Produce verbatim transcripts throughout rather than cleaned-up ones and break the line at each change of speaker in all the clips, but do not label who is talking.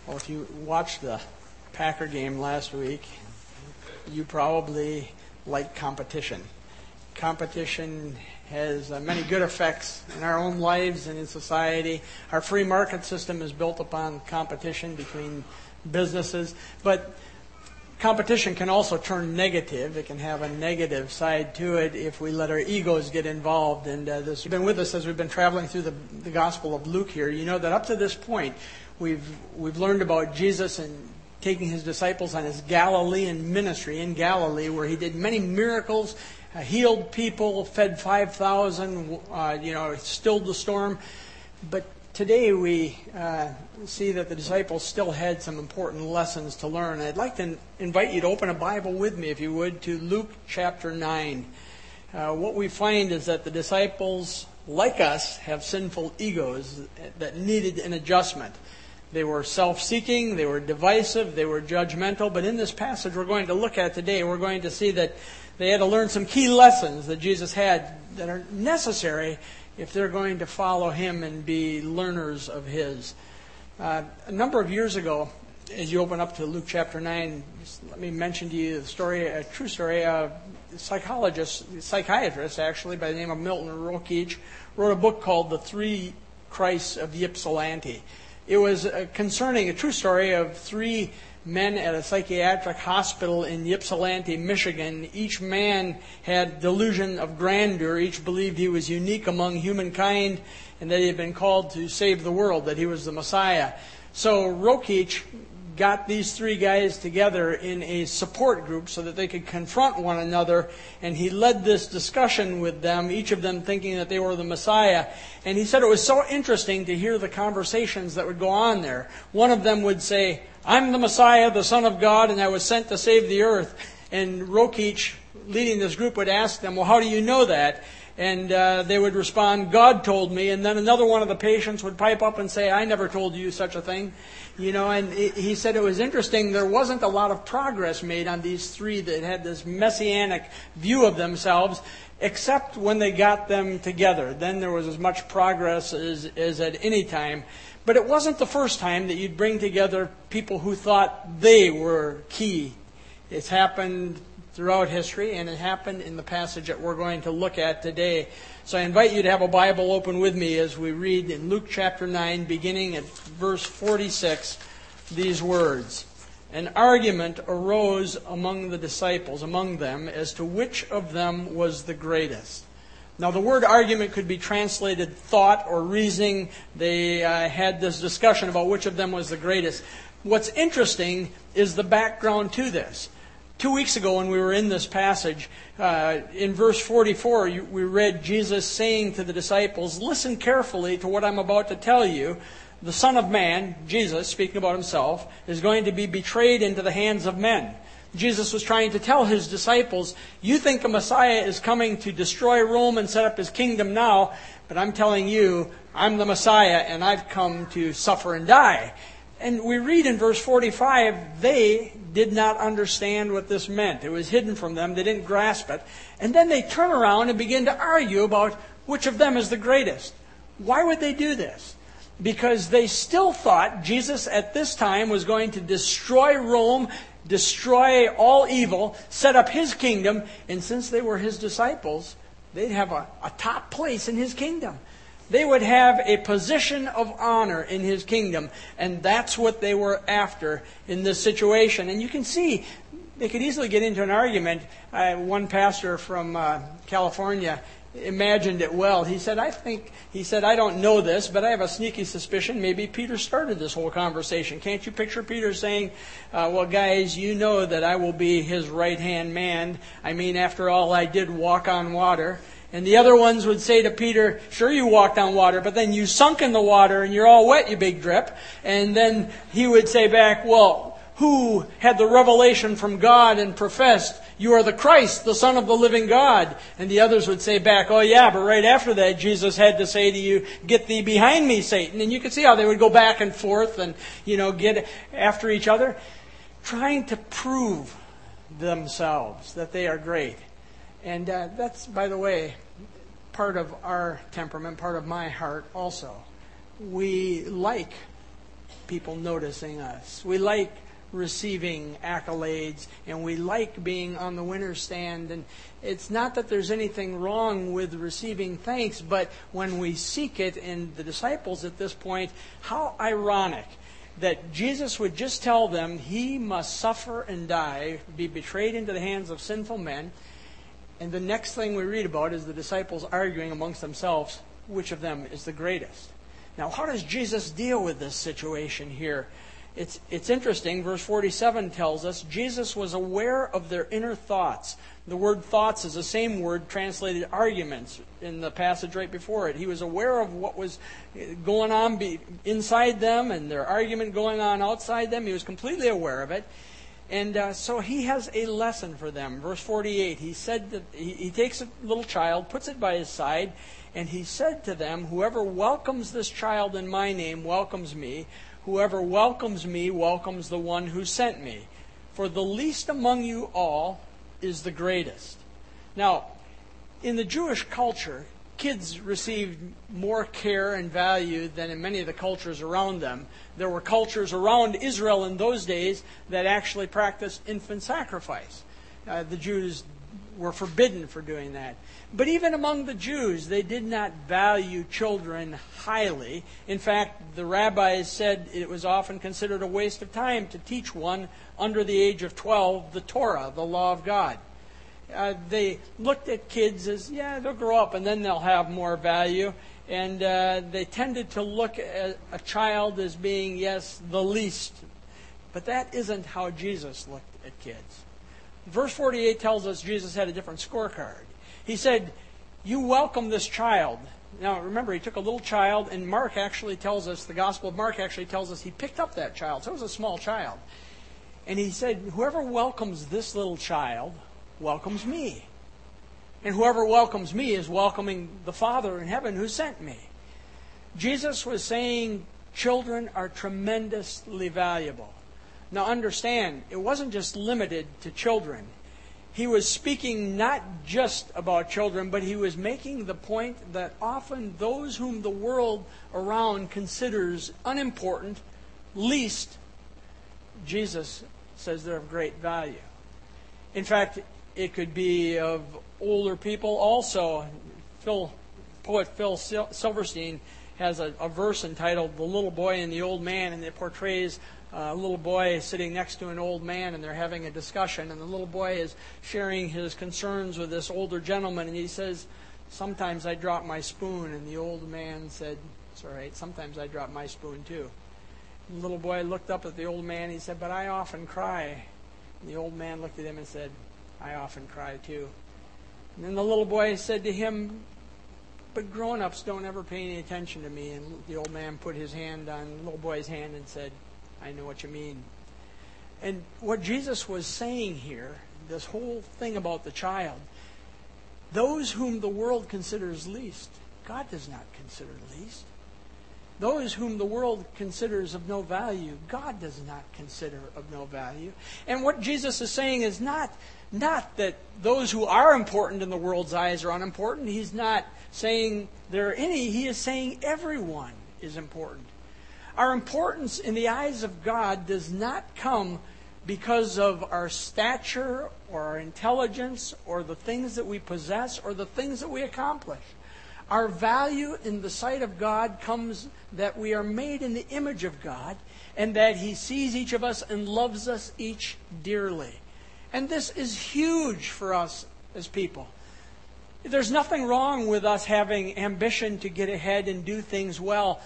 Well, if you watched the Packer game last week, you probably like competition. Competition has uh, many good effects in our own lives and in society. Our free market system is built upon competition between businesses, but competition can also turn negative. It can have a negative side to it if we let our egos get involved. And uh, this has been with us as we've been traveling through the, the Gospel of Luke here. You know that up to this point, we've we've learned about Jesus and taking his disciples on his Galilean ministry in Galilee, where he did many miracles, uh, healed people, fed five thousand, uh, you know, stilled the storm. But today we uh, see that the disciples still had some important lessons to learn. I'd like to invite you to open a Bible with me, if you would, to Luke chapter nine. Uh, what we find is that the disciples, like us, have sinful egos that needed an adjustment. They were self-seeking, they were divisive, they were judgmental. But in this passage we're going to look at today, we're going to see that they had to learn some key lessons that Jesus had that are necessary if they're going to follow him and be learners of his. Uh, a number of years ago, as you open up to Luke chapter nine, just let me mention to you the story, a true story. A psychologist, psychiatrist actually, by the name of Milton Rokeach, wrote a book called The Three Christs of Ypsilanti. It was uh, concerning a true story of three men at a psychiatric hospital in Ypsilanti, Michigan. Each man had delusion of grandeur. Each believed he was unique among humankind and that he had been called to save the world, that he was the Messiah. So Rokeach got these three guys together in a support group so that they could confront one another, and he led this discussion with them, each of them thinking that they were the Messiah. And he said it was so interesting to hear the conversations that would go on there. One of them would say, "I'm the Messiah, the Son of God, and I was sent to save the earth." And Rokeach, leading this group, would ask them, "Well, how do you know that?" And uh, they would respond, "God told me." And then another one of the patients would pipe up and say, "I never told you such a thing." You know, and it, he said it was interesting. There wasn't a lot of progress made on these three that had this messianic view of themselves, except when they got them together. Then there was as much progress as, as at any time. But it wasn't the first time that you'd bring together people who thought they were key. It's happened throughout history, and it happened in the passage that we're going to look at today. So I invite you to have a Bible open with me as we read in Luke chapter nine, beginning at verse forty-six, these words. "An argument arose among the disciples, among them, as to which of them was the greatest." Now, the word argument could be translated thought or reasoning. They uh, had this discussion about which of them was the greatest. What's interesting is the background to this. Two weeks ago when we were in this passage, uh, in verse forty-four, you, we read Jesus saying to the disciples, "Listen carefully to what I'm about to tell you. The Son of Man," Jesus speaking about himself, "is going to be betrayed into the hands of men." Jesus was trying to tell his disciples, you think a Messiah is coming to destroy Rome and set up his kingdom now, but I'm telling you, I'm the Messiah and I've come to suffer and die. And we read in verse forty-five, they did not understand what this meant. It was hidden from them. They didn't grasp it. And then they turn around and begin to argue about which of them is the greatest. Why would they do this? Because they still thought Jesus at this time was going to destroy Rome, destroy all evil, set up his kingdom, and since they were his disciples, they'd have a, a top place in his kingdom. They would have a position of honor in his kingdom, and that's what they were after in this situation. And you can see, they could easily get into an argument. Uh, one pastor from uh, California imagined it well. He said, I think, he said, I don't know this, but I have a sneaky suspicion maybe Peter started this whole conversation. Can't you picture Peter saying, uh, well, guys, you know that I will be his right-hand man. I mean, after all, I did walk on water. And the other ones would say to Peter, sure, you walked on water, but then you sunk in the water and you're all wet, you big drip. And then he would say back, well, who had the revelation from God and professed, you are the Christ, the Son of the living God? And the others would say back, oh yeah, but right after that, Jesus had to say to you, get thee behind me, Satan. And you could see how they would go back and forth and, you know, get after each other, trying to prove themselves that they are great. And uh, that's, by the way, part of our temperament, part of my heart also. We like people noticing us. We like receiving accolades, and we like being on the winner's stand. And it's not that there's anything wrong with receiving thanks, but when we seek it, and the disciples at this point, how ironic that Jesus would just tell them he must suffer and die, be betrayed into the hands of sinful men. And the next thing we read about is the disciples arguing amongst themselves which of them is the greatest. Now, how does Jesus deal with this situation here? It's, it's interesting. Verse forty-seven tells us Jesus was aware of their inner thoughts. The word thoughts is the same word translated arguments in the passage right before it. He was aware of what was going on be, inside them and their argument going on outside them. He was completely aware of it. And uh, so he has a lesson for them. Verse forty-eight, he said that he, he takes a little child, puts it by his side, and he said to them, "Whoever welcomes this child in my name welcomes me. Whoever welcomes me welcomes the one who sent me. For the least among you all is the greatest." Now, in the Jewish culture, kids received more care and value than in many of the cultures around them. There were cultures around Israel in those days that actually practiced infant sacrifice. Uh, the Jews were forbidden for doing that. But even among the Jews, they did not value children highly. In fact, the rabbis said it was often considered a waste of time to teach one under the age of twelve the Torah, the law of God. Uh, they looked at kids as, yeah, they'll grow up and then they'll have more value. And uh, they tended to look at a child as being, yes, the least. But that isn't how Jesus looked at kids. Verse forty-eight tells us Jesus had a different scorecard. He said, "You welcome this child." Now, remember, he took a little child, and Mark actually tells us, the Gospel of Mark actually tells us he picked up that child. So it was a small child. And he said, "Whoever welcomes this little child welcomes me. And whoever welcomes me is welcoming the Father in heaven who sent me." Jesus was saying children are tremendously valuable. Now understand, it wasn't just limited to children. He was speaking not just about children, but he was making the point that often those whom the world around considers unimportant, least, Jesus says they're of great value. In fact, it could be of older people also. Phil, poet Phil Silverstein has a, a verse entitled "The Little Boy and the Old Man," and it portrays a little boy sitting next to an old man, and they're having a discussion, and the little boy is sharing his concerns with this older gentleman, and he says, "Sometimes I drop my spoon," and the old man said, "It's all right, sometimes I drop my spoon too." And the little boy looked up at the old man, and he said, "But I often cry." And the old man looked at him and said, "I often cry too." And then the little boy said to him, "But grown-ups don't ever pay any attention to me." And the old man put his hand on the little boy's hand and said, "I know what you mean." And what Jesus was saying here, this whole thing about the child, those whom the world considers least, God does not consider least. Those whom the world considers of no value, God does not consider of no value. And what Jesus is saying is not, not that those who are important in the world's eyes are unimportant. He's not saying there are any. He is saying everyone is important. Our importance in the eyes of God does not come because of our stature or our intelligence or the things that we possess or the things that we accomplish. Our value in the sight of God comes that we are made in the image of God and that He sees each of us and loves us each dearly. And this is huge for us as people. There's nothing wrong with us having ambition to get ahead and do things well,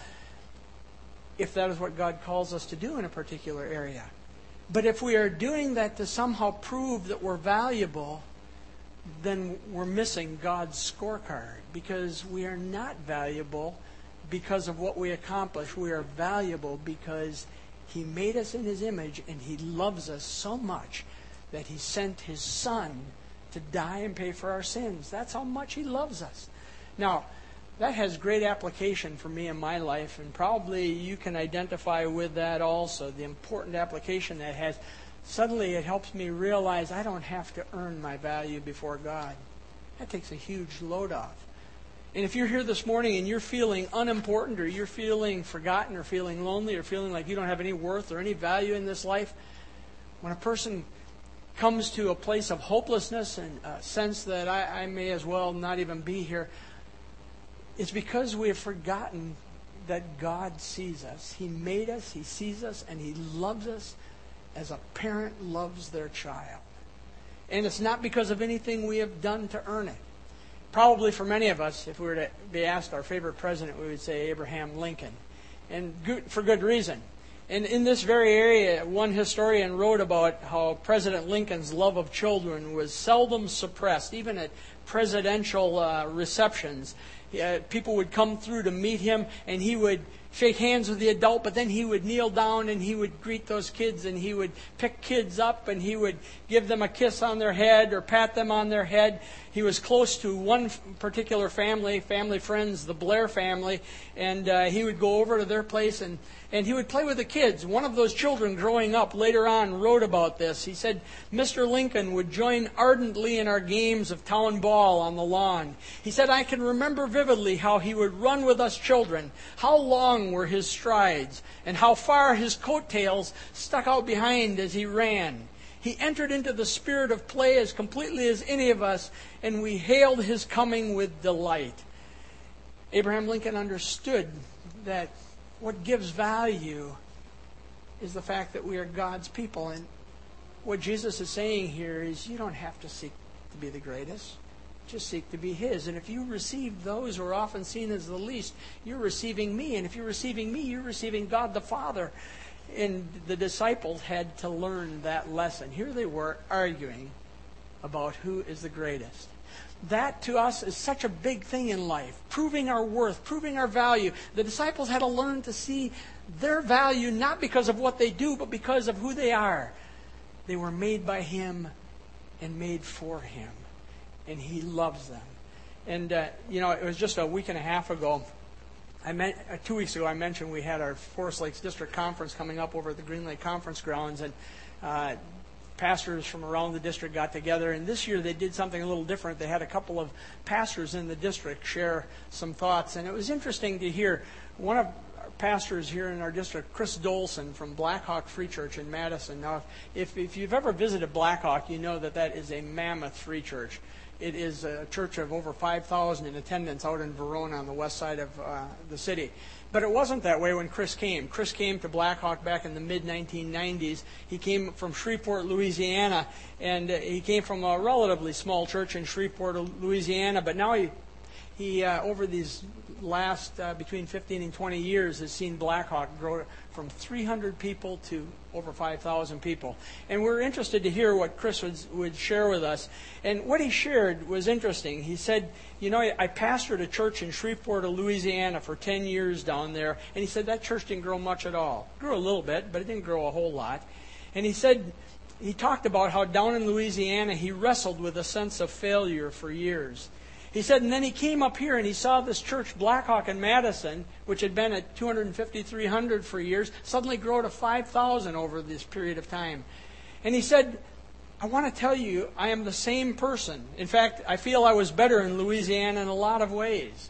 if that is what God calls us to do in a particular area. But if we are doing that to somehow prove that we're valuable, then we're missing God's scorecard, because we are not valuable because of what we accomplish. We are valuable because He made us in His image and He loves us so much that He sent His Son to die and pay for our sins. That's how much He loves us. Now, that has great application for me in my life, and probably you can identify with that also, the important application that has. Suddenly it helps me realize I don't have to earn my value before God. That takes a huge load off. And if you're here this morning and you're feeling unimportant, or you're feeling forgotten, or feeling lonely, or feeling like you don't have any worth or any value in this life, when a person comes to a place of hopelessness and a sense that I, I may as well not even be here, it's because we have forgotten that God sees us. He made us, He sees us, and He loves us as a parent loves their child. And it's not because of anything we have done to earn it. Probably for many of us, if we were to be asked our favorite president, we would say Abraham Lincoln. And good, for good reason. And in this very area, one historian wrote about how President Lincoln's love of children was seldom suppressed, even at presidential uh, receptions. Uh, people would come through to meet him, and he would shake hands with the adult, but then he would kneel down and he would greet those kids, and he would pick kids up and he would give them a kiss on their head or pat them on their head. He was close to one particular family, family friends, the Blair family, and uh, he would go over to their place and, and he would play with the kids. One of those children growing up later on wrote about this. He said, Mister Lincoln would join ardently in our games of town ball on the lawn. He said, I can remember vividly how he would run with us children, how long were his strides, and how far his coattails stuck out behind as he ran. He entered into the spirit of play as completely as any of us, and we hailed his coming with delight. Abraham Lincoln understood that what gives value is the fact that we are God's people. And what Jesus is saying here is you don't have to seek to be the greatest. Just seek to be His. And if you receive those who are often seen as the least, you're receiving me. And if you're receiving me, you're receiving God the Father. And the disciples had to learn that lesson. Here they were arguing about who is the greatest. That to us is such a big thing in life. Proving our worth, proving our value. The disciples had to learn to see their value not because of what they do, but because of who they are. They were made by Him and made for Him. And He loves them. And, uh, you know, it was just a week and a half ago, I meant, uh, two weeks ago, I mentioned we had our Forest Lakes District Conference coming up over at the Green Lake Conference grounds, and uh, pastors from around the district got together. And this year they did something a little different. They had a couple of pastors in the district share some thoughts, and it was interesting to hear one of our pastors here in our district, Chris Dolson from Blackhawk Free Church in Madison. Now, if, if you've ever visited Blackhawk, you know that that is a mammoth free church. It is a church of over five thousand in attendance out in Verona on the west side of uh, the city. But it wasn't that way when Chris came. Chris came to Blackhawk back in the mid nineteen nineties. He came from Shreveport, Louisiana, and uh, he came from a relatively small church in Shreveport, Louisiana. But now he, he uh, over these last uh, between fifteen and twenty years, has seen Blackhawk grow from three hundred people to over five thousand people. And we're interested to hear what Chris would, would share with us. And what he shared was interesting. He said, you know, I pastored a church in Shreveport, Louisiana for ten years down there. And he said that church didn't grow much at all. It grew a little bit, but it didn't grow a whole lot. And he said, he talked about how down in Louisiana he wrestled with a sense of failure for years. He said, and then he came up here and he saw this church, Blackhawk in Madison, which had been at two hundred fifty, three hundred for years, suddenly grow to five thousand over this period of time. And he said, I want to tell you, I am the same person. In fact, I feel I was better in Louisiana in a lot of ways.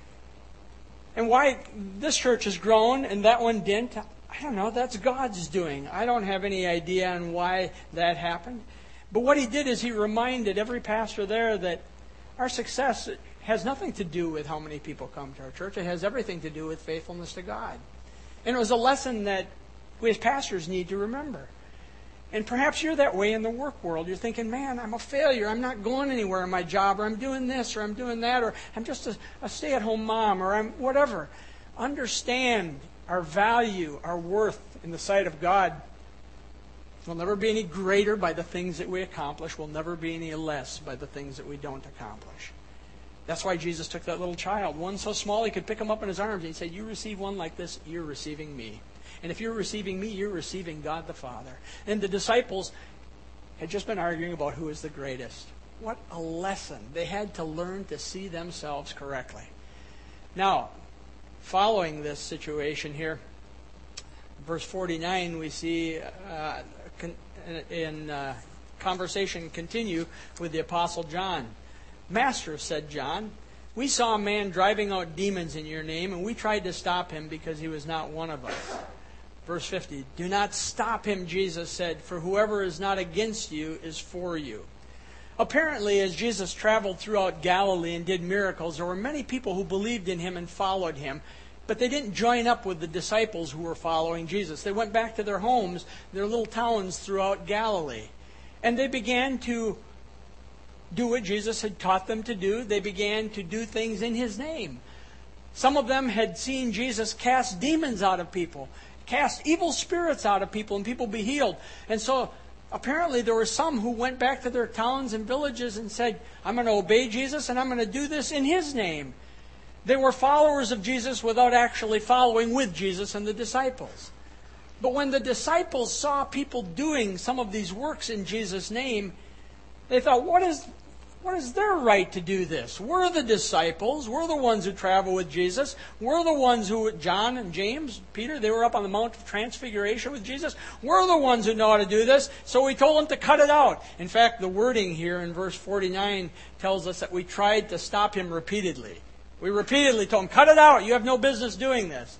And why this church has grown and that one didn't, I don't know. That's God's doing. I don't have any idea on why that happened. But what he did is he reminded every pastor there that our success has nothing to do with how many people come to our church. It has everything to do with faithfulness to God. And it was a lesson that we as pastors need to remember. And perhaps you're that way in the work world. You're thinking, man, I'm a failure. I'm not going anywhere in my job, or I'm doing this, or I'm doing that, or I'm just a, a stay-at-home mom, or I'm whatever. Understand our value, our worth in the sight of God. We'll never be any greater by the things that we accomplish. We'll never be any less by the things that we don't accomplish. That's why Jesus took that little child, one so small he could pick him up in his arms, and he said, you receive one like this, you're receiving me. And if you're receiving me, you're receiving God the Father. And the disciples had just been arguing about who is the greatest. What a lesson. They had to learn to see themselves correctly. Now, following this situation here, verse forty-nine, we see uh, in uh, conversation continue with the Apostle John. Master, said John, We saw a man driving out demons in your name, and we tried to stop him because he was not one of us. Verse fifty, do not stop him, Jesus said, for whoever is not against you is for you. Apparently, as Jesus traveled throughout Galilee and did miracles, there were many people who believed in him and followed him, but they didn't join up with the disciples who were following Jesus. They went back to their homes, their little towns throughout Galilee, and they began to do what Jesus had taught them to do. They began to do things in his name. Some of them had seen Jesus cast demons out of people, cast evil spirits out of people, and people be healed. And so apparently there were some who went back to their towns and villages and said, I'm going to obey Jesus and I'm going to do this in his name. They were followers of Jesus without actually following with Jesus and the disciples. But when the disciples saw people doing some of these works in Jesus' name, they thought, what is, what is their right to do this? We're the disciples. We're the ones who travel with Jesus. We're the ones who, John and James, Peter, they were up on the Mount of Transfiguration with Jesus. We're the ones who know how to do this. So we told them to cut it out. In fact, the wording here in verse forty-nine tells us that we tried to stop him repeatedly. We repeatedly told him, cut it out. You have no business doing this.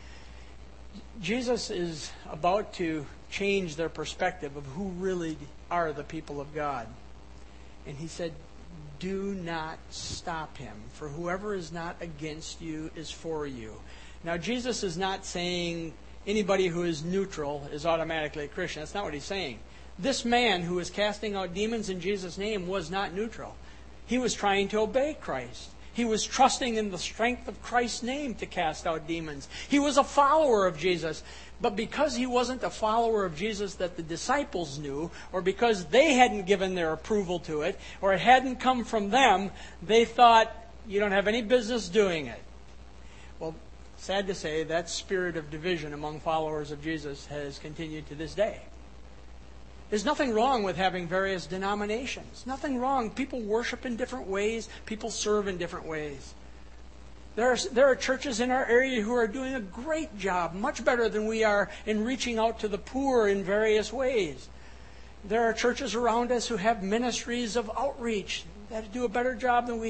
Jesus is about to change their perspective of who really are the people of God. And he said, do not stop him, for whoever is not against you is for you. Now, Jesus is not saying anybody who is neutral is automatically a Christian. That's not what he's saying. This man who was casting out demons in Jesus' name was not neutral. He was trying to obey Christ. He was trusting in the strength of Christ's name to cast out demons. He was a follower of Jesus. But because he wasn't a follower of Jesus that the disciples knew, or because they hadn't given their approval to it, or it hadn't come from them, they thought, you don't have any business doing it. Well, sad to say, that spirit of division among followers of Jesus has continued to this day. There's nothing wrong with having various denominations. Nothing wrong. People worship in different ways. People serve in different ways. There are, there are churches in our area who are doing a great job, much better than we are, in reaching out to the poor in various ways. There are churches around us who have ministries of outreach that do a better job than we.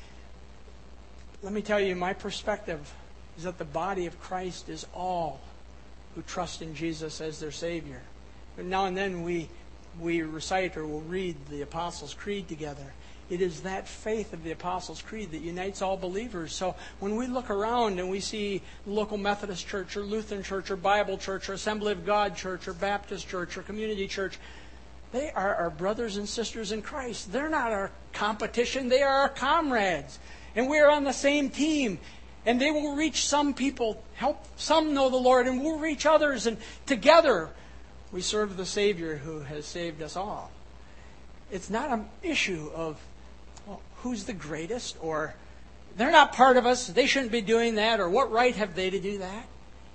Let me tell you, my perspective is that the body of Christ is all who trust in Jesus as their Savior. And now and then we we recite or we'll read the Apostles' Creed together. It is that faith of the Apostles' Creed that unites all believers. So when we look around and we see local Methodist church or Lutheran church or Bible church or Assembly of God church or Baptist church or community church, they are our brothers and sisters in Christ. They're not our competition. They are our comrades. And we are on the same team. And they will reach some people, help some know the Lord, and we'll reach others. And together we serve the Savior who has saved us all. It's not an issue of, well, who's the greatest, or they're not part of us, they shouldn't be doing that, or what right have they to do that?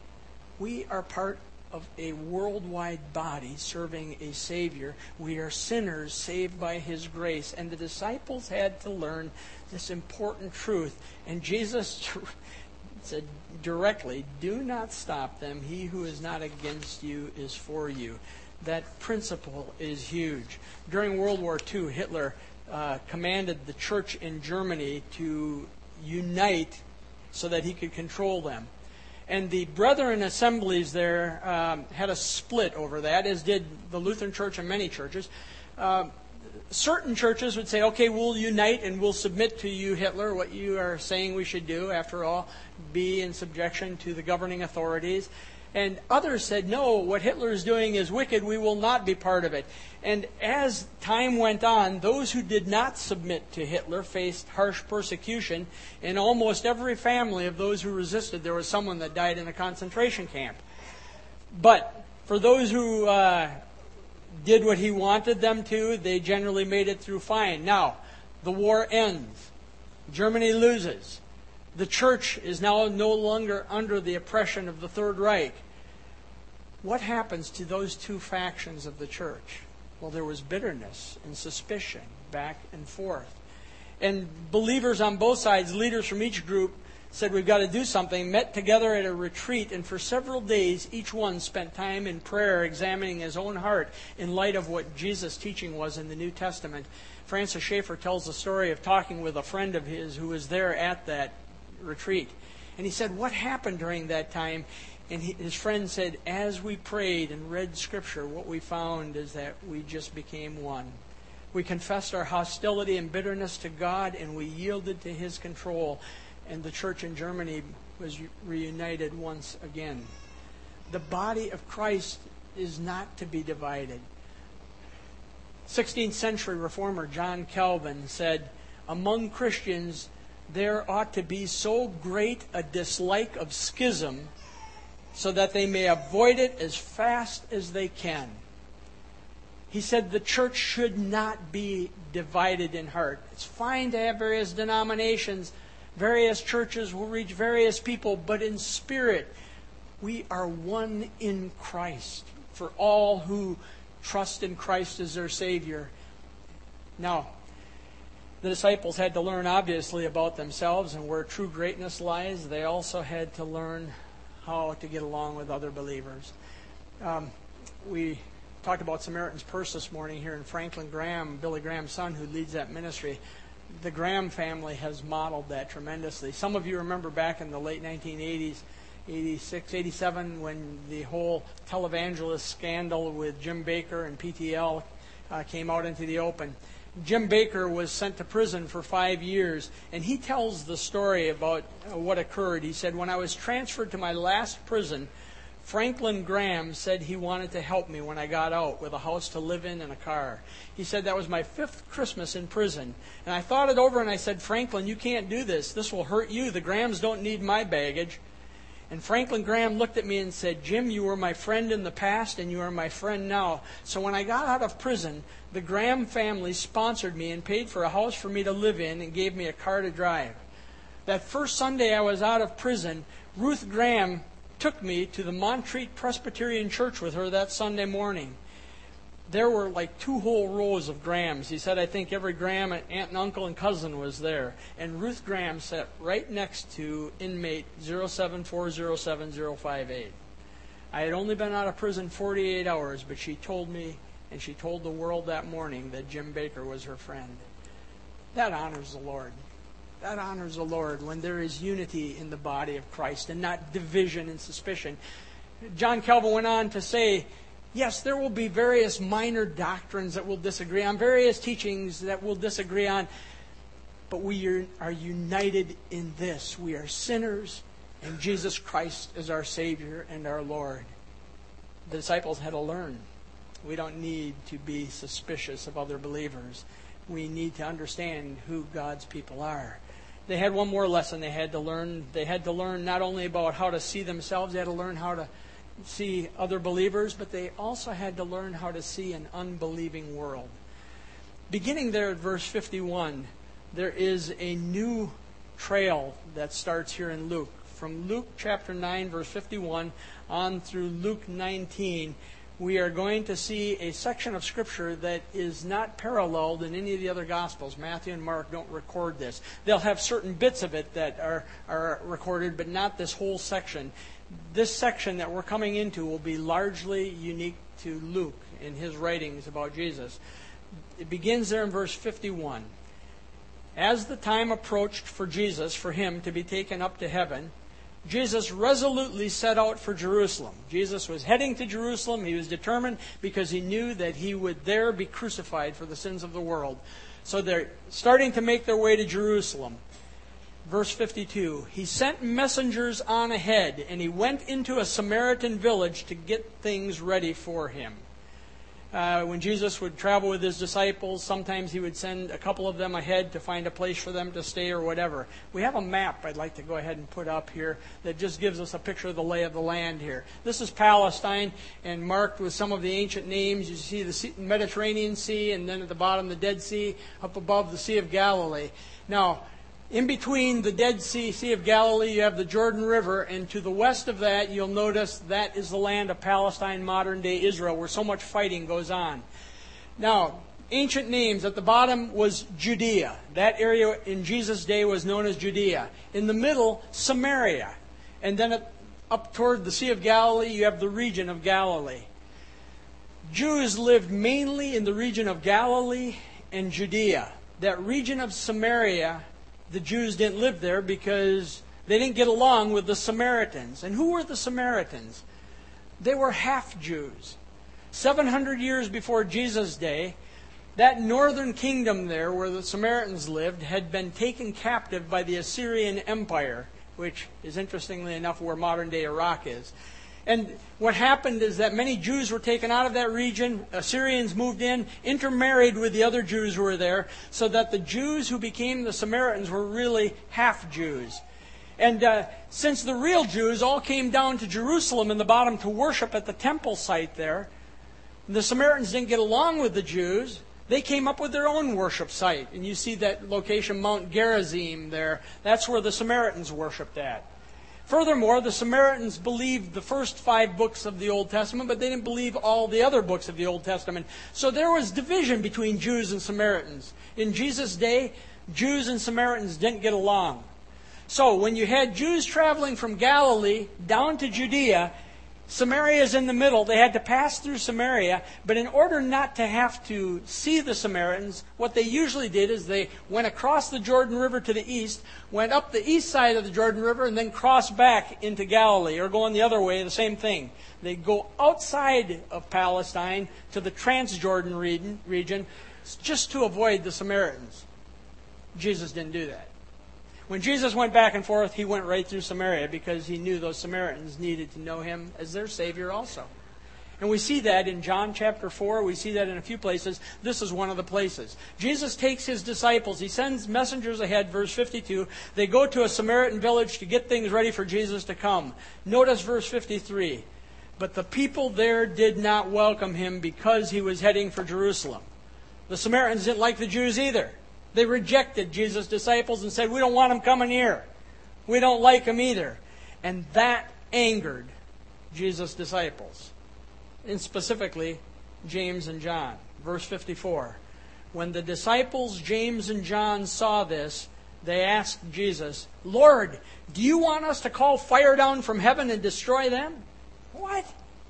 We are part of a worldwide body serving a Savior. We are sinners saved by His grace. And the disciples had to learn this important truth. And Jesus said directly, do not stop them. He who is not against you is for you. That principle is huge. During World War Two, Hitler uh, commanded the church in Germany to unite so that he could control them. And the brethren assemblies there um, had a split over that, as did the Lutheran Church and many churches. Uh, certain churches would say, okay, we'll unite and we'll submit to you, Hitler, what you are saying we should do. After all, be in subjection to the governing authorities. And others said, no, what Hitler is doing is wicked. We will not be part of it. And as time went on, those who did not submit to Hitler faced harsh persecution. In almost every family of those who resisted, there was someone that died in a concentration camp. But for those who uh, did what he wanted them to, they generally made it through fine. Now, the war ends. Germany loses. The church is now no longer under the oppression of the Third Reich. What happens to those two factions of the church? Well, there was bitterness and suspicion back and forth. And believers on both sides, leaders from each group, said, we've got to do something, met together at a retreat, and for several days, each one spent time in prayer, examining his own heart in light of what Jesus' teaching was in the New Testament. Francis Schaeffer tells the story of talking with a friend of his who was there at that retreat. And he said, what happened during that time? And he, his friend said, as we prayed and read Scripture, what we found is that we just became one. We confessed our hostility and bitterness to God, and we yielded to His control. And the church in Germany was reunited once again. The body of Christ is not to be divided. sixteenth century reformer John Calvin said, among Christians there ought to be so great a dislike of schism so that they may avoid it as fast as they can. He said the church should not be divided in heart. It's fine to have various denominations. Various churches will reach various people, but in spirit, we are one in Christ for all who trust in Christ as their Savior. Now, the disciples had to learn, obviously, about themselves and where true greatness lies. They also had to learn how to get along with other believers. Um, we talked about Samaritan's Purse this morning here in Franklin Graham, Billy Graham's son, who leads that ministry. The Graham family has modeled that tremendously. Some of you remember back in the late nineteen eighties, eighty-six, eighty-seven, when the whole televangelist scandal with Jim Baker and P T L uh, came out into the open. Jim Baker was sent to prison for five years, and he tells the story about uh, what occurred. He said, when I was transferred to my last prison, Franklin Graham said he wanted to help me when I got out with a house to live in and a car. He said that was my fifth Christmas in prison. And I thought it over and I said, Franklin, you can't do this. This will hurt you. The Grahams don't need my baggage. And Franklin Graham looked at me and said, Jim, you were my friend in the past and you are my friend now. So when I got out of prison, the Graham family sponsored me and paid for a house for me to live in and gave me a car to drive. That first Sunday I was out of prison, Ruth Graham took me to the Montreat Presbyterian Church with her that Sunday morning. There were like two whole rows of Grahams. He said, I think every Graham, aunt and uncle and cousin was there. And Ruth Graham sat right next to inmate zero seven four zero seven zero five eight. I had only been out of prison forty-eight hours, but she told me, and she told the world that morning, that Jim Baker was her friend. That honors the Lord. That honors the Lord when there is unity in the body of Christ and not division and suspicion. John Calvin went on to say, yes, there will be various minor doctrines that we'll disagree on, various teachings that we'll disagree on, but we are, are united in this. We are sinners, and Jesus Christ is our Savior and our Lord. The disciples had to learn. We don't need to be suspicious of other believers. We need to understand who God's people are. They had one more lesson they had to learn. They had to learn not only about how to see themselves, they had to learn how to see other believers, but they also had to learn how to see an unbelieving world. Beginning there at verse fifty-one, there is a new trail that starts here in Luke. From Luke chapter nine, verse fifty-one, on through Luke nineteen, we are going to see a section of Scripture that is not paralleled in any of the other Gospels. Matthew and Mark don't record this. They'll have certain bits of it that are, are recorded, but not this whole section. This section that we're coming into will be largely unique to Luke in his writings about Jesus. It begins there in verse fifty-one. As the time approached for Jesus, for him to be taken up to heaven, Jesus resolutely set out for Jerusalem. Jesus was heading to Jerusalem. He was determined because he knew that he would there be crucified for the sins of the world. So they're starting to make their way to Jerusalem. Verse fifty-two, he sent messengers on ahead, and he went into a Samaritan village to get things ready for him. Uh, when Jesus would travel with his disciples, sometimes he would send a couple of them ahead to find a place for them to stay or whatever. We have a map I'd like to go ahead and put up here that just gives us a picture of the lay of the land here. This is Palestine, and marked with some of the ancient names. You see the Mediterranean Sea, and then at the bottom the Dead Sea, up above the Sea of Galilee. Now, in between the Dead Sea, Sea of Galilee, you have the Jordan River, and to the west of that, you'll notice that is the land of Palestine, modern-day Israel, where so much fighting goes on. Now, ancient names. At the bottom was Judea. That area in Jesus' day was known as Judea. In the middle, Samaria. And then up toward the Sea of Galilee, you have the region of Galilee. Jews lived mainly in the region of Galilee and Judea. That region of Samaria, the Jews didn't live there because they didn't get along with the Samaritans. And who were the Samaritans? They were half-Jews. seven hundred years before Jesus' day, that northern kingdom there where the Samaritans lived had been taken captive by the Assyrian Empire, which is interestingly enough where modern-day Iraq is. And what happened is that many Jews were taken out of that region. Assyrians moved in, intermarried with the other Jews who were there, so that the Jews who became the Samaritans were really half-Jews. And uh, since the real Jews all came down to Jerusalem in the bottom to worship at the temple site there, the Samaritans didn't get along with the Jews. They came up with their own worship site. And you see that location, Mount Gerizim there. That's where the Samaritans worshipped at. Furthermore, the Samaritans believed the first five books of the Old Testament, but they didn't believe all the other books of the Old Testament. So there was division between Jews and Samaritans. In Jesus' day, Jews and Samaritans didn't get along. So when you had Jews traveling from Galilee down to Judea, Samaria is in the middle. They had to pass through Samaria, but in order not to have to see the Samaritans, what they usually did is they went across the Jordan River to the east, went up the east side of the Jordan River, and then crossed back into Galilee, or going the other way, the same thing. They go outside of Palestine to the Transjordan region just to avoid the Samaritans. Jesus didn't do that. When Jesus went back and forth, he went right through Samaria because he knew those Samaritans needed to know him as their Savior also. And we see that in John chapter four. We see that in a few places. This is one of the places. Jesus takes his disciples. He sends messengers ahead, verse fifty-two. They go to a Samaritan village to get things ready for Jesus to come. Notice verse fifty-three. But the people there did not welcome him because he was heading for Jerusalem. The Samaritans didn't like the Jews either. They rejected Jesus' disciples and said, we don't want them coming here. We don't like them either. And that angered Jesus' disciples. And specifically, James and John. Verse fifty-four. When the disciples, James and John, saw this, they asked Jesus, Lord, do you want us to call fire down from heaven and destroy them? What?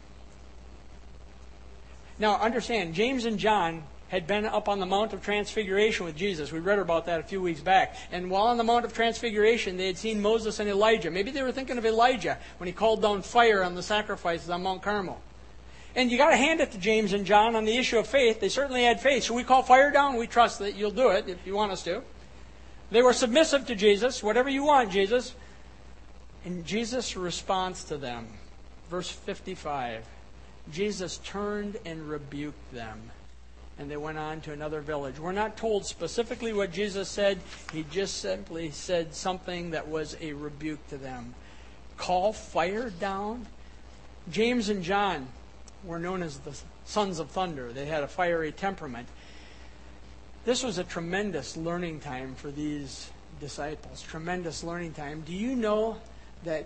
Now understand, James and John had been up on the Mount of Transfiguration with Jesus. We read about that a few weeks back. And while on the Mount of Transfiguration, they had seen Moses and Elijah. Maybe they were thinking of Elijah when he called down fire on the sacrifices on Mount Carmel. And you got to hand it to James and John on the issue of faith. They certainly had faith. Should we call fire down? We trust that you'll do it if you want us to. They were submissive to Jesus. Whatever you want, Jesus. And Jesus' response to them, verse fifty-five, Jesus turned and rebuked them. And they went on to another village. We're not told specifically what Jesus said. He just simply said something that was a rebuke to them. Call fire down? James and John were known as the sons of thunder. They had a fiery temperament. This was a tremendous learning time for these disciples. Tremendous learning time. Do you know that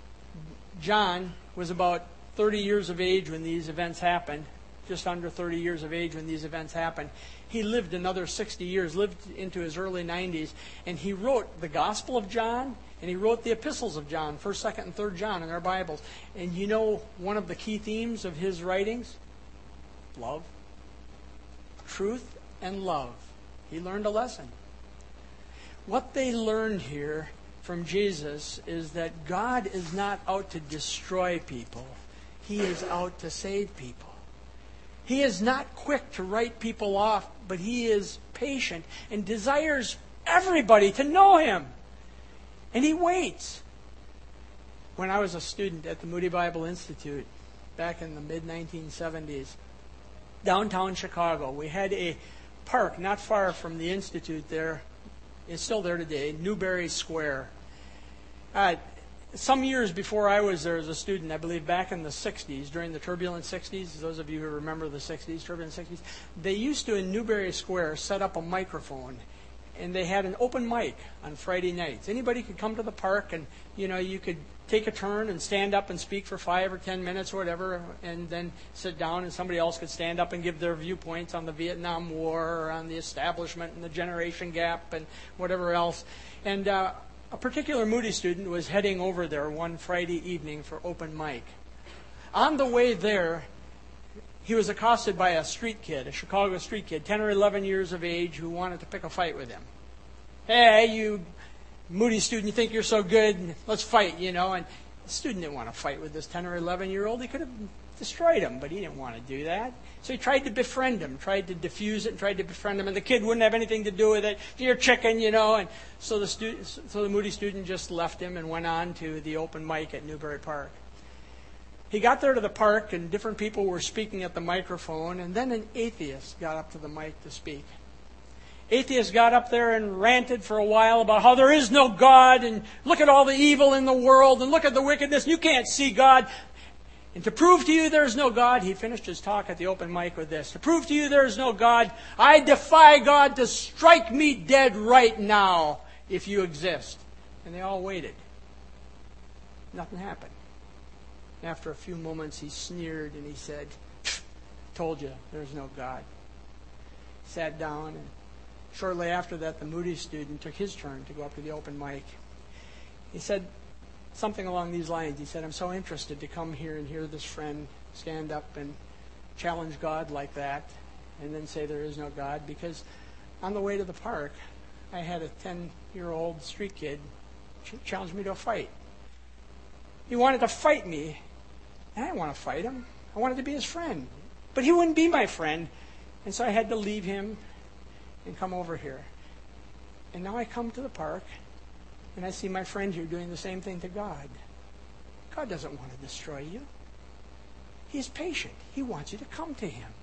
John was about thirty years of age when these events happened? Just under thirty years of age when these events happened. He lived another sixty years, lived into his early nineties, and he wrote the Gospel of John, and he wrote the epistles of John, first, second, and third John in our Bibles. And you know one of the key themes of his writings? Love. Truth and love. He learned a lesson. What they learned here from Jesus is that God is not out to destroy people. He is out to save people. He is not quick to write people off, but he is patient and desires everybody to know him. And he waits. When I was a student at the Moody Bible Institute back in the mid nineteen seventies, downtown Chicago, we had a park not far from the Institute there. It's still there today, Newberry Square. Uh, Some years before I was there as a student, I believe back in the sixties, during the turbulent sixties, those of you who remember the sixties, turbulent sixties, they used to, in Newberry Square, set up a microphone. And they had an open mic on Friday nights. Anybody could come to the park and, you know, you could take a turn and stand up and speak for five or ten minutes or whatever, and then sit down, and somebody else could stand up and give their viewpoints on the Vietnam War or on the establishment and the generation gap and whatever else. And uh, a particular Moody student was heading over there one Friday evening for open mic. On the way there, he was accosted by a street kid, a Chicago street kid, ten or eleven years of age, who wanted to pick a fight with him. Hey, you Moody student, you think you're so good, let's fight, you know. And the student didn't want to fight with this ten or eleven-year-old. He could have destroyed him, but he didn't want to do that. So he tried to befriend him, tried to diffuse it, and tried to befriend him. And the kid wouldn't have anything to do with it. You're chicken, you know. And so the student, so the Moody student just left him and went on to the open mic at Newbury Park. He got there to the park, and different people were speaking at the microphone, and then an atheist got up to the mic to speak. Atheist got up there and ranted for a while about how there is no God, and look at all the evil in the world, and look at the wickedness, and you can't see God. And to prove to you there is no God, he finished his talk at the open mic with this. To prove to you there is no God, I defy God to strike me dead right now if you exist. And they all waited. Nothing happened. After a few moments, he sneered and he said, told you, there's no God. He sat down, and shortly after that, the Moody student took his turn to go up to the open mic. He said something along these lines. He said, I'm so interested to come here and hear this friend stand up and challenge God like that, and then say there is no God, because on the way to the park, I had a ten-year-old street kid challenge me to a fight. He wanted to fight me. I didn't want to fight him. I wanted to be his friend. But he wouldn't be my friend. And so I had to leave him and come over here. And now I come to the park, and I see my friend here doing the same thing to God. God doesn't want to destroy you. He's patient. He wants you to come to him.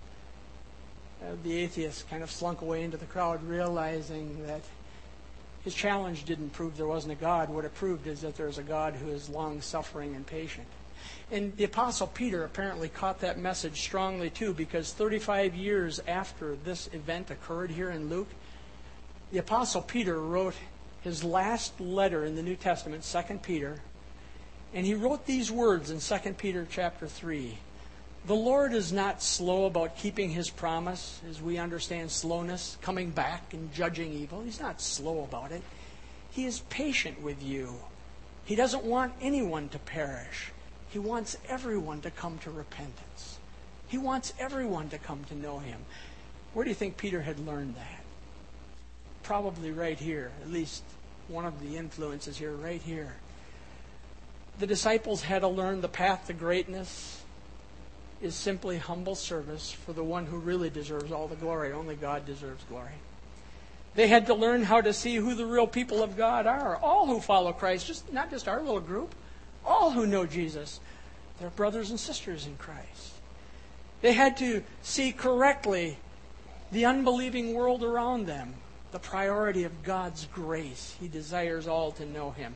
Uh, the atheist kind of slunk away into the crowd, realizing that his challenge didn't prove there wasn't a God. What it proved is that there's a God who is long-suffering and patient. And the Apostle Peter apparently caught that message strongly too, because thirty-five years after this event occurred here in Luke, the Apostle Peter wrote his last letter in the New Testament, Second Peter, and he wrote these words in Second Peter chapter three. The Lord is not slow about keeping his promise, as we understand slowness, coming back and judging evil. He's not slow about it. He is patient with you. He doesn't want anyone to perish. He wants everyone to come to repentance. He wants everyone to come to know him. Where do you think Peter had learned that? Probably right here. At least one of the influences here, right here. The disciples had to learn the path to greatness is simply humble service for the one who really deserves all the glory. Only God deserves glory. They had to learn how to see who the real people of God are. All who follow Christ, just not just our little group. All who know Jesus, they're brothers and sisters in Christ. They had to see correctly the unbelieving world around them, the priority of God's grace. He desires all to know him.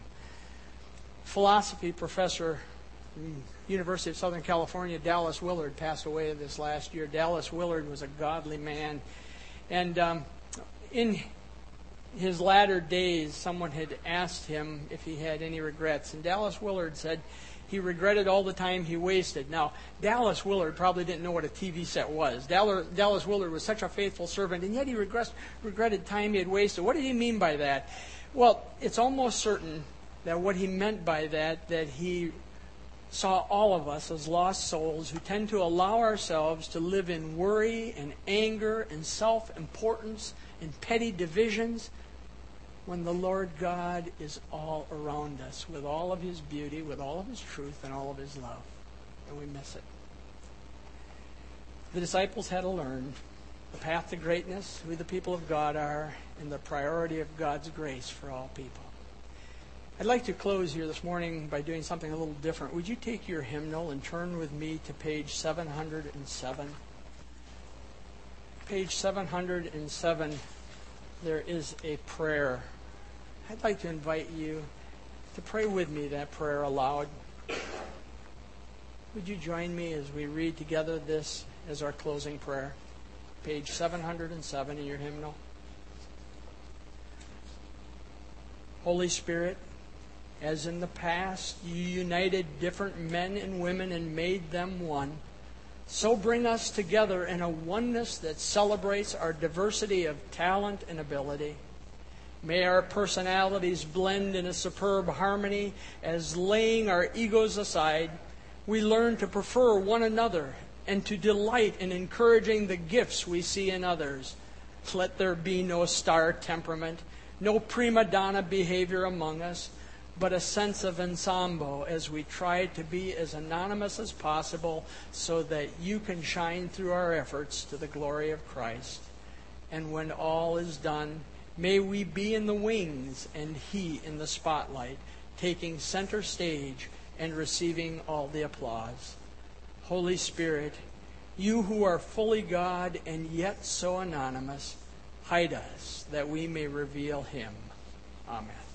Philosophy professor from University of Southern California, Dallas Willard, passed away this last year. Dallas Willard was a godly man. And um, in his latter days, someone had asked him if he had any regrets. And Dallas Willard said he regretted all the time he wasted. Now, Dallas Willard probably didn't know what a T V set was. Dallas Willard was such a faithful servant, and yet he regressed, regretted time he had wasted. What did he mean by that? Well, it's almost certain that what he meant by that, that he saw all of us as lost souls who tend to allow ourselves to live in worry and anger and self-importance and petty divisions, when the Lord God is all around us with all of his beauty, with all of his truth, and all of his love. And we miss it. The disciples had to learn the path to greatness, who the people of God are, and the priority of God's grace for all people. I'd like to close here this morning by doing something a little different. Would you take your hymnal and turn with me to page seven hundred seven? Page seven hundred seven, there is a prayer. I'd like to invite you to pray with me that prayer aloud. Would you join me as we read together this as our closing prayer? Page seven hundred seven in your hymnal. Holy Spirit, As in the past, you united different men and women and made them one. So bring us together in a oneness that celebrates our diversity of talent and ability. May our personalities blend in a superb harmony as, laying our egos aside, we learn to prefer one another and to delight in encouraging the gifts we see in others. Let there be no star temperament, no prima donna behavior among us, but a sense of ensemble as we try to be as anonymous as possible so that you can shine through our efforts to the glory of Christ. And when all is done, may we be in the wings and He in the spotlight, taking center stage and receiving all the applause. Holy Spirit, you who are fully God and yet so anonymous, hide us that we may reveal Him. Amen.